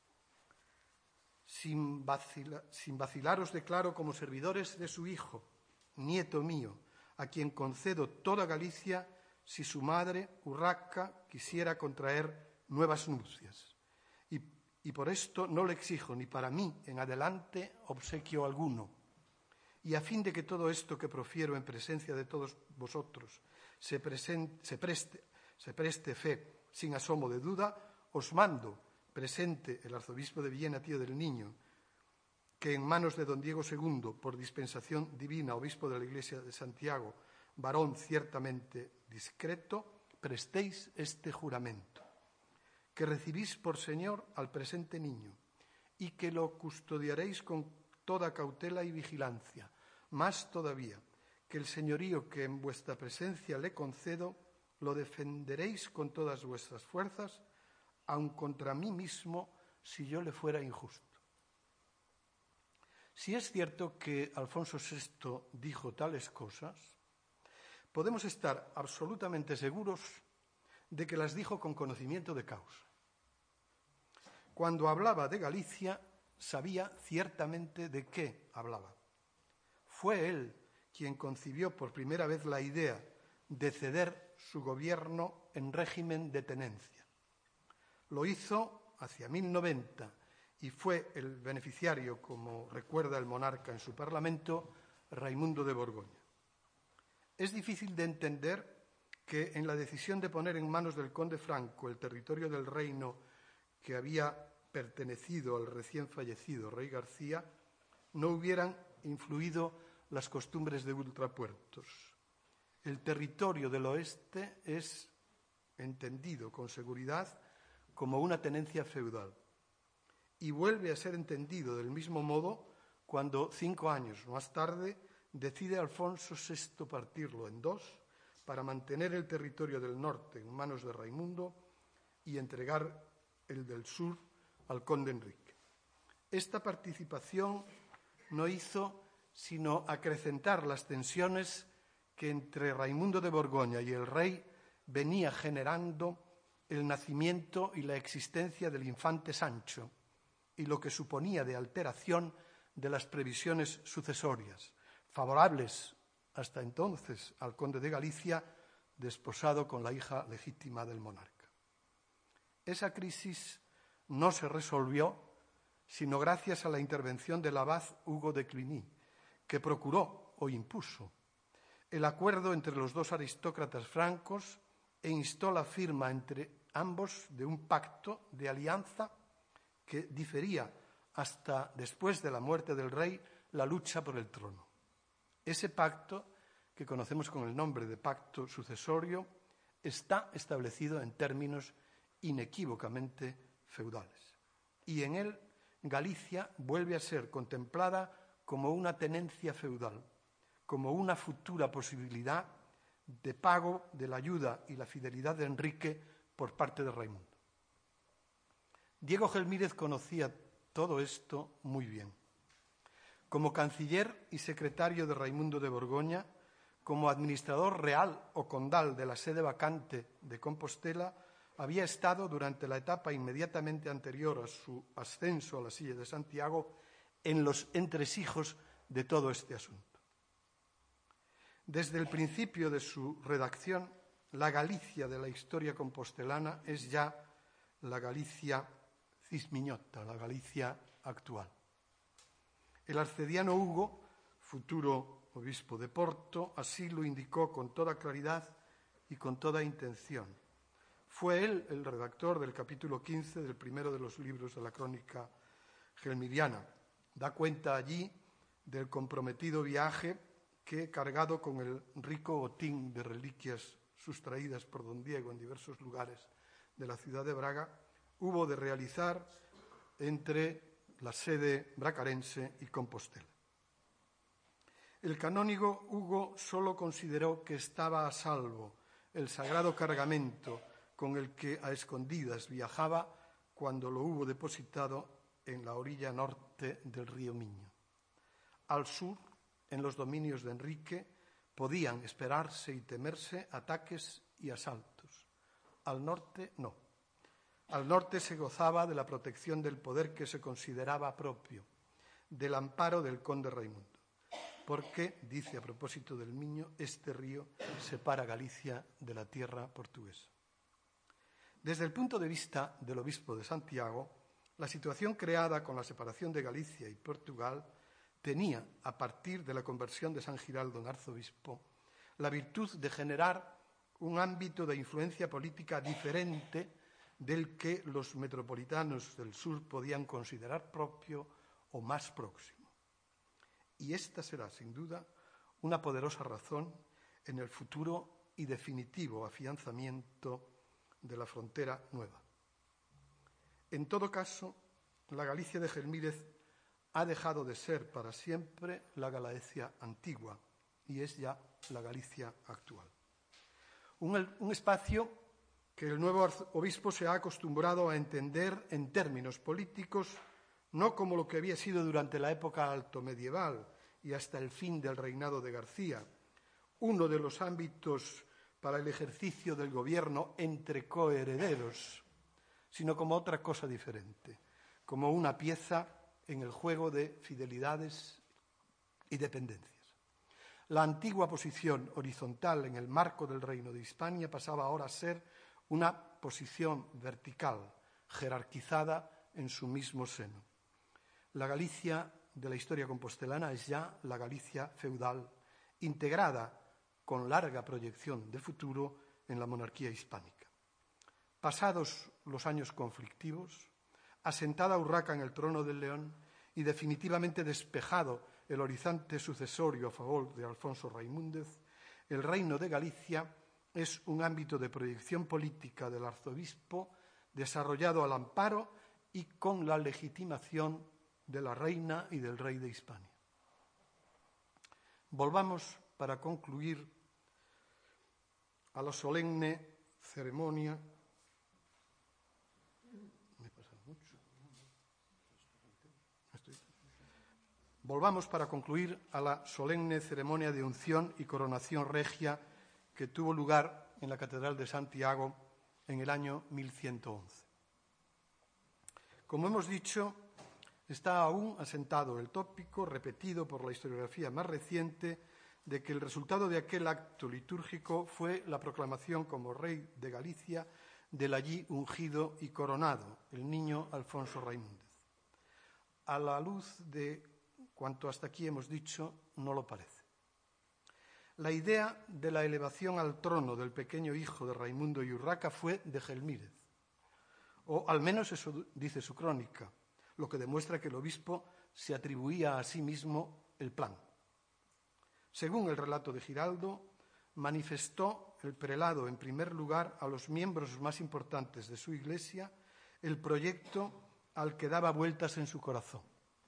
sin vacilaros declaro como servidores de su hijo, nieto mío, a quien concedo toda Galicia si su madre, Urraca, quisiera contraer nuevas nupcias. Y por esto no le exijo ni para mí en adelante obsequio alguno. Y a fin de que todo esto que profiero en presencia de todos vosotros se preste fe sin asomo de duda, os mando, presente el arzobispo de Villena, tío del niño, que en manos de don Diego II, por dispensación divina, obispo de la Iglesia de Santiago, varón ciertamente discreto, prestéis este juramento, que recibís por señor al presente niño y que lo custodiaréis con toda cautela y vigilancia, más todavía, que el señorío que en vuestra presencia le concedo lo defenderéis con todas vuestras fuerzas, aun contra mí mismo, si yo le fuera injusto. Si es cierto que Alfonso VI dijo tales cosas, podemos estar absolutamente seguros de que las dijo con conocimiento de causa. Cuando hablaba de Galicia, sabía ciertamente de qué hablaba. Fue él quien concibió por primera vez la idea de ceder su gobierno en régimen de tenencia. Lo hizo hacia 1090 y fue el beneficiario, como recuerda el monarca en su parlamento, Raimundo de Borgoña. Es difícil de entender que en la decisión de poner en manos del conde Franco el territorio del reino que había pertenecido al recién fallecido rey García, no hubieran influido las costumbres de ultrapuertos. El territorio del oeste es entendido con seguridad como una tenencia feudal y vuelve a ser entendido del mismo modo cuando 5 años más tarde decide Alfonso VI partirlo en 2 para mantener el territorio del norte en manos de Raimundo y entregar el del sur al conde Enrique. Esta participación no hizo sino acrecentar las tensiones que entre Raimundo de Borgoña y el rey venía generando el nacimiento y la existencia del infante Sancho y lo que suponía de alteración de las previsiones sucesorias, favorables hasta entonces al conde de Galicia, desposado con la hija legítima del monarca. Esa crisis no se resolvió sino gracias a la intervención del abad Hugo de Cluny, que procuró o impuso el acuerdo entre los 2 aristócratas francos e instó la firma entre ambos de un pacto de alianza que difería hasta después de la muerte del rey la lucha por el trono. Ese pacto, que conocemos con el nombre de pacto sucesorio, está establecido en términos inequívocamente feudales. Y en él Galicia vuelve a ser contemplada como una tenencia feudal, como una futura posibilidad de pago de la ayuda y la fidelidad de Enrique por parte de Raimundo. Diego Gelmírez conocía todo esto muy bien. Como canciller y secretario de Raimundo de Borgoña, como administrador real o condal de la sede vacante de Compostela, había estado durante la etapa inmediatamente anterior a su ascenso a la silla de Santiago en los entresijos de todo este asunto. Desde el principio de su redacción, la Galicia de la historia compostelana es ya la Galicia cismiñota, la Galicia actual. El arcediano Hugo, futuro obispo de Porto, así lo indicó con toda claridad y con toda intención. Fue él el redactor del capítulo 15 del primero de los libros de la crónica gelmiriana. Da cuenta allí del comprometido viaje que, cargado con el rico botín de reliquias sustraídas por don Diego en diversos lugares de la ciudad de Braga, hubo de realizar entre la sede bracarense y Compostela. El canónigo Hugo solo consideró que estaba a salvo el sagrado cargamento con el que a escondidas viajaba cuando lo hubo depositado en la orilla norte del río Miño. Al sur, en los dominios de Enrique, podían esperarse y temerse ataques y asaltos. Al norte, no. Al norte se gozaba de la protección del poder que se consideraba propio, del amparo del conde Raimundo, porque, dice a propósito del Miño, este río separa Galicia de la tierra portuguesa. Desde el punto de vista del obispo de Santiago, la situación creada con la separación de Galicia y Portugal tenía, a partir de la conversión de San Giraldo en arzobispo, la virtud de generar un ámbito de influencia política diferente del que los metropolitanos del sur podían considerar propio o más próximo. Y esta será, sin duda, una poderosa razón en el futuro y definitivo afianzamiento de la frontera nueva. En todo caso, la Galicia de Gelmírez ha dejado de ser para siempre la Galicia antigua y es ya la Galicia actual. Un espacio que el nuevo obispo se ha acostumbrado a entender en términos políticos, no como lo que había sido durante la época altomedieval y hasta el fin del reinado de García, uno de los ámbitos para el ejercicio del gobierno entre coherederos, sino como otra cosa diferente, como una pieza en el juego de fidelidades y dependencias. La antigua posición horizontal en el marco del Reino de Hispania pasaba ahora a ser una posición vertical, jerarquizada en su mismo seno. La Galicia de la historia compostelana es ya la Galicia feudal, integrada con larga proyección de futuro en la monarquía hispánica. Pasados los años conflictivos, asentada Urraca en el trono del León y definitivamente despejado el horizonte sucesorio a favor de Alfonso Raimúndez, el reino de Galicia es un ámbito de proyección política del arzobispo desarrollado al amparo y con la legitimación de la reina y del rey de Hispania. Volvamos, para concluir, a la solemne ceremonia. Volvamos, para concluir, a la solemne ceremonia de unción y coronación regia que tuvo lugar en la Catedral de Santiago en el año 1111. Como hemos dicho, está aún asentado el tópico, repetido por la historiografía más reciente, de que el resultado de aquel acto litúrgico fue la proclamación como rey de Galicia del allí ungido y coronado, el niño Alfonso Raimúndez. A la luz de cuanto hasta aquí hemos dicho, no lo parece. La idea de la elevación al trono del pequeño hijo de Raimundo y Urraca fue de Gelmírez, o al menos eso dice su crónica, lo que demuestra que el obispo se atribuía a sí mismo el plan. Según el relato de Giraldo, manifestó el prelado en primer lugar a los miembros más importantes de su iglesia el proyecto al que daba vueltas en su corazón.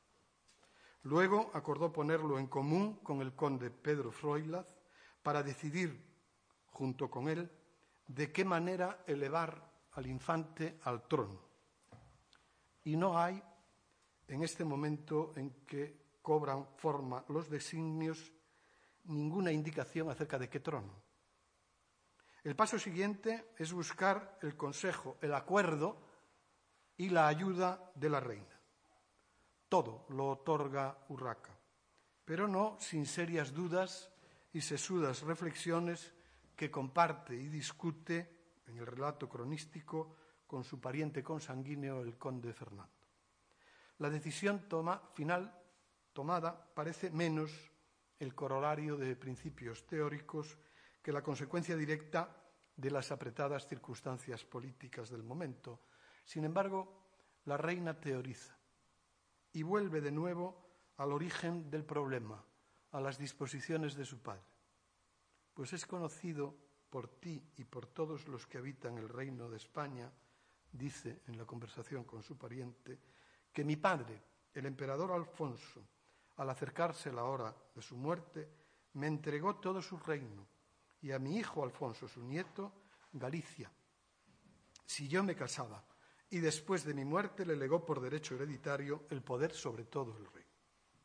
Luego acordó ponerlo en común con el conde Pedro Froilaz para decidir, junto con él, de qué manera elevar al infante al trono. Y no hay, en este momento en que cobran forma los designios, ninguna indicación acerca de qué trono. El paso siguiente es buscar el consejo, el acuerdo y la ayuda de la reina. Todo lo otorga Urraca, pero no sin serias dudas y sesudas reflexiones que comparte y discute en el relato cronístico con su pariente consanguíneo, el conde Fernando. La decisión final tomada parece menos el corolario de principios teóricos que la consecuencia directa de las apretadas circunstancias políticas del momento. Sin embargo, la reina teoriza y vuelve de nuevo al origen del problema, a las disposiciones de su padre. Pues es conocido por ti y por todos los que habitan el reino de España, dice en la conversación con su pariente, que mi padre, el emperador Alfonso, al acercarse la hora de su muerte, me entregó todo su reino y a mi hijo Alfonso, su nieto, Galicia, si yo me casaba, y después de mi muerte le legó por derecho hereditario el poder sobre todo el reino.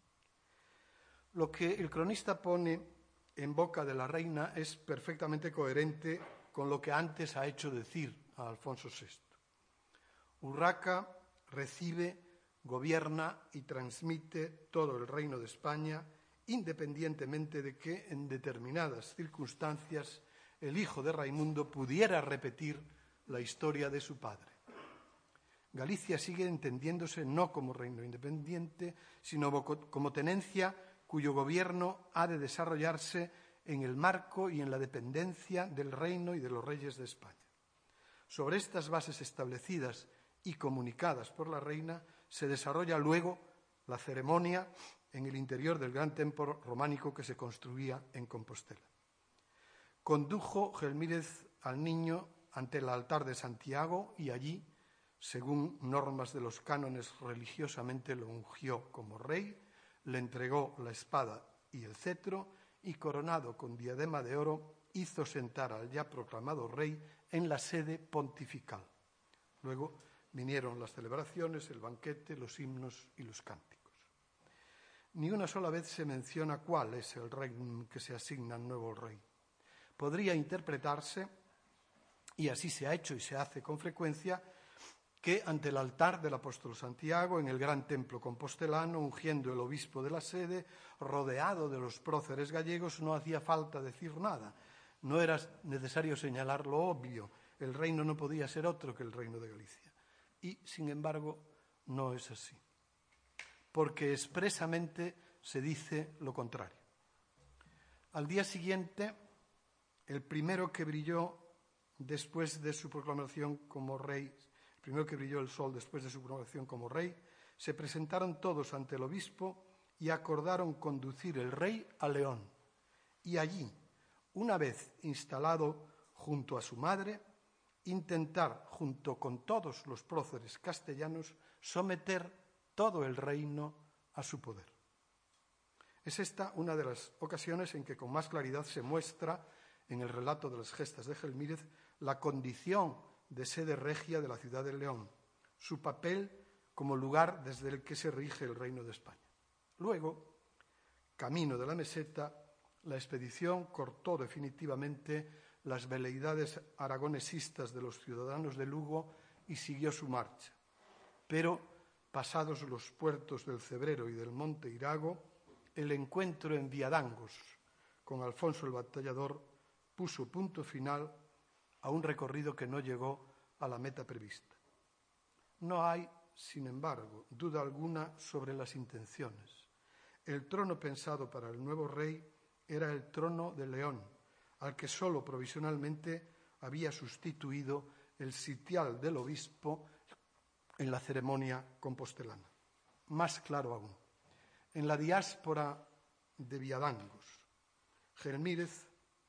Lo que el cronista pone en boca de la reina es perfectamente coherente con lo que antes ha hecho decir a Alfonso VI. Urraca recibe, gobierna y transmite todo el reino de España, independientemente de que en determinadas circunstancias el hijo de Raimundo pudiera repetir la historia de su padre. Galicia sigue entendiéndose no como reino independiente, sino como tenencia cuyo gobierno ha de desarrollarse en el marco y en la dependencia del reino y de los reyes de España. Sobre estas bases establecidas y comunicadas por la reina se desarrolla luego la ceremonia en el interior del gran templo románico que se construía en Compostela. Condujo Gelmírez al niño ante el altar de Santiago y allí, según normas de los cánones, religiosamente lo ungió como rey, le entregó la espada y el cetro y, coronado con diadema de oro, hizo sentar al ya proclamado rey en la sede pontifical. Luego vinieron las celebraciones, el banquete, los himnos y los cánticos. Ni una sola vez se menciona cuál es el régimen que se asigna al nuevo rey. Podría interpretarse, y así se ha hecho y se hace con frecuencia, que ante el altar del apóstol Santiago, en el gran templo compostelano, ungiendo el obispo de la sede, rodeado de los próceres gallegos, no hacía falta decir nada. No era necesario señalar lo obvio. El reino no podía ser otro que el reino de Galicia. Y, sin embargo, no es así. Porque expresamente se dice lo contrario. Al día siguiente, el primero que brilló después de su proclamación como rey, el primero que brilló el sol después de su proclamación como rey, se presentaron todos ante el obispo y acordaron conducir el rey a León. Y allí, una vez instalado junto a su madre, intentar, junto con todos los próceres castellanos, someter todo el reino a su poder. Es esta una de las ocasiones en que con más claridad se muestra, en el relato de las gestas de Gelmírez, la condición de sede regia de la ciudad de León, su papel como lugar desde el que se rige el reino de España. Luego, camino de la meseta, la expedición cortó definitivamente las veleidades aragonesistas de los ciudadanos de Lugo y siguió su marcha. Pero, pasados los puertos del Cebrero y del Monte Irago, el encuentro en Viadangos con Alfonso el Batallador puso punto final a un recorrido que no llegó a la meta prevista. No hay, sin embargo, duda alguna sobre las intenciones. El trono pensado para el nuevo rey era el trono de León, al que solo provisionalmente había sustituido el sitial del obispo en la ceremonia compostelana. Más claro aún, en la diáspora de Viadangos, Gelmírez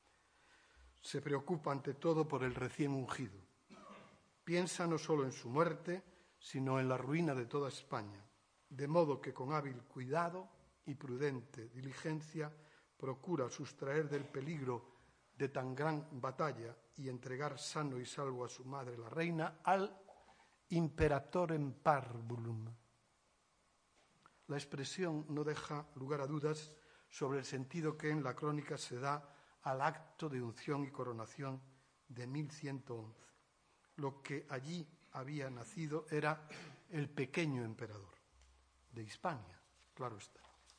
se preocupa ante todo por el recién ungido. Piensa no solo en su muerte, sino en la ruina de toda España, de modo que con hábil cuidado y prudente diligencia procura sustraer del peligro de tan gran batalla y entregar sano y salvo a su madre la reina al imperatorem parvulum. La expresión no deja lugar a dudas sobre el sentido que en la crónica se da al acto de unción y coronación de 1111. Lo que allí había nacido era el pequeño emperador de Hispania, claro está.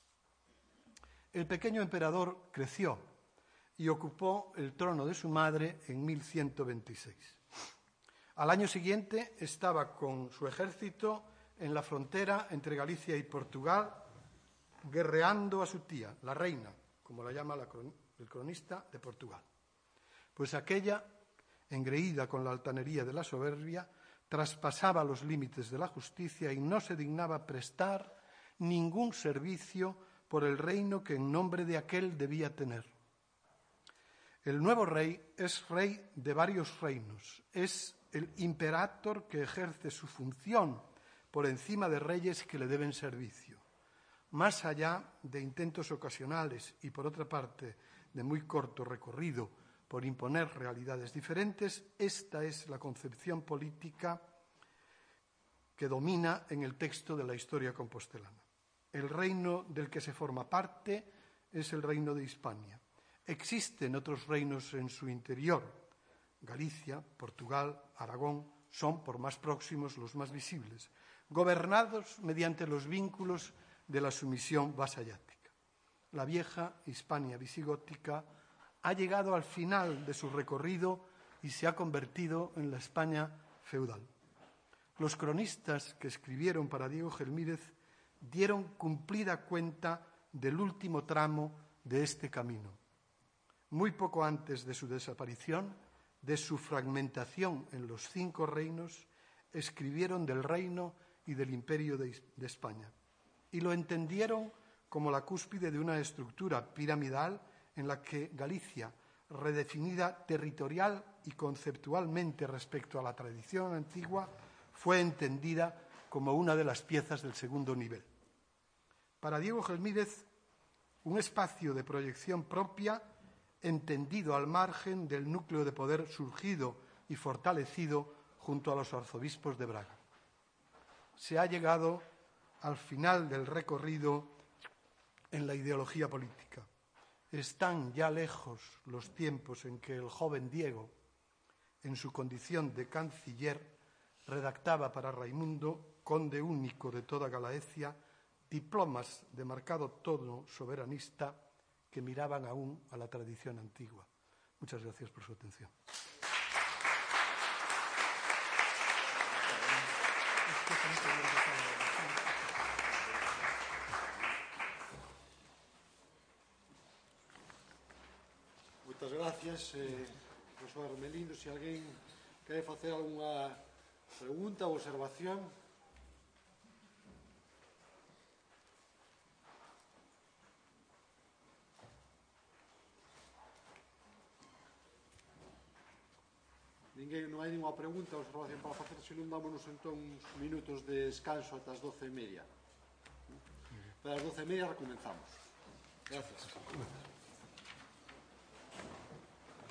El pequeño emperador creció y ocupó el trono de su madre en 1126. Al año siguiente estaba con su ejército en la frontera entre Galicia y Portugal, guerreando a su tía, la reina, como la llama el cronista de Portugal. Pues aquella, engreída con la altanería de la soberbia, traspasaba los límites de la justicia y no se dignaba prestar ningún servicio por el reino que en nombre de aquel debía tener. El nuevo rey es rey de varios reinos, es el imperator que ejerce su función por encima de reyes que le deben servicio. Más allá de intentos ocasionales y, por otra parte, de muy corto recorrido por imponer realidades diferentes, esta es la concepción política que domina en el texto de la historia compostelana. El reino del que se forma parte es el reino de Hispania. Existen otros reinos en su interior. Galicia, Portugal, Aragón son, por más próximos, los más visibles, gobernados mediante los vínculos de la sumisión vasallática. La vieja Hispania visigótica ha llegado al final de su recorrido y se ha convertido en la España feudal. Los cronistas que escribieron para Diego Gelmírez dieron cumplida cuenta del último tramo de este camino. Muy poco antes de su desaparición, de su fragmentación en los 5 reinos, escribieron del reino y del imperio de España. Y lo entendieron como la cúspide de una estructura piramidal en la que Galicia, redefinida territorial y conceptualmente respecto a la tradición antigua, fue entendida como una de las piezas del segundo nivel. Para Diego Gelmírez, un espacio de proyección propia entendido al margen del núcleo de poder surgido y fortalecido junto a los arzobispos de Braga. Se ha llegado al final del recorrido en la ideología política. Están ya lejos los tiempos en que el joven Diego, en su condición de canciller, redactaba para Raimundo, conde único de toda Galaecia, diplomas de marcado tono soberanista que miraban aún a la tradición antigua. Muchas gracias por su atención. Muchas gracias. profesor Hermelindo, se alguén quere facer algunha pregunta ou observación. Non hai ninguna pregunta ou observación para facer, se non dámonos entón uns minutos de descanso ata as 12:30. Para as 12:30 recomenzamos. Gracias.